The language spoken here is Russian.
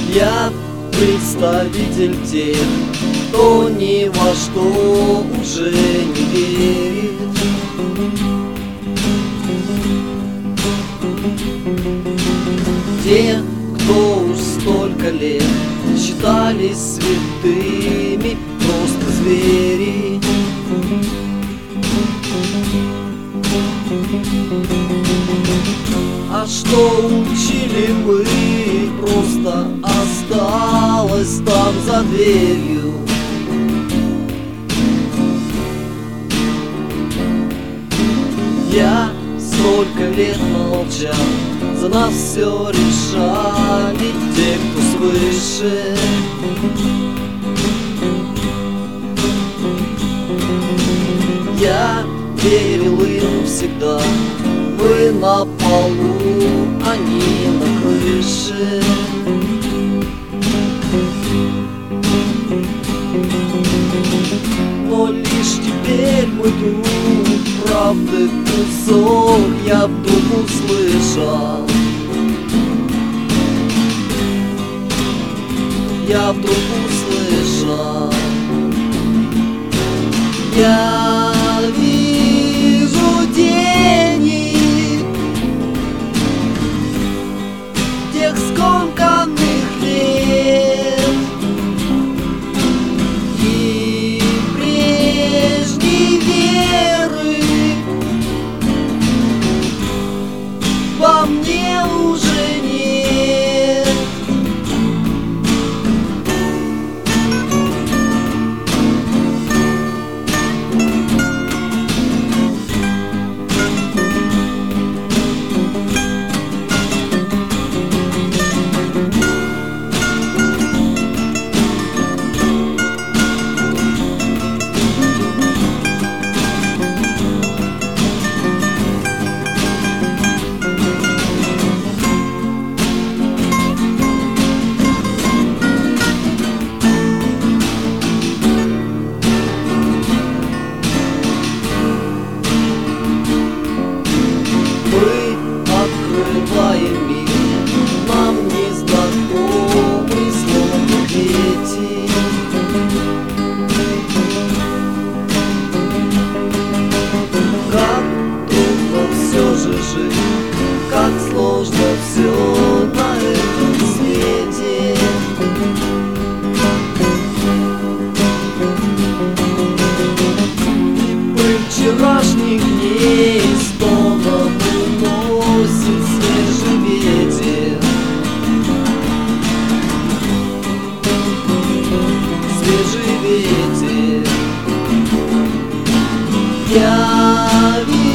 Я представитель тех, кто ни во что уже не верит. Те, кто уж столько лет считались святыми, просто звери. А что учили мы, просто осталось там за дверью. Я столько лет молчал, за нас все решали те, кто свыше. Я верил им всегда, мы на полу, они на крыше. Но лишь теперь мой друг, правды кусок я вдруг услышал. Я вдруг услышал. Я вижу тени тех скомканных лет и прежней веры во мне уже нет. Открываем мир, нам незнакомый, словно дети. Как трудно все же жить, как сложно все на этом свете. И пыль вчерашних дней стоном уносит свежий ветер. Свежий ветер. Я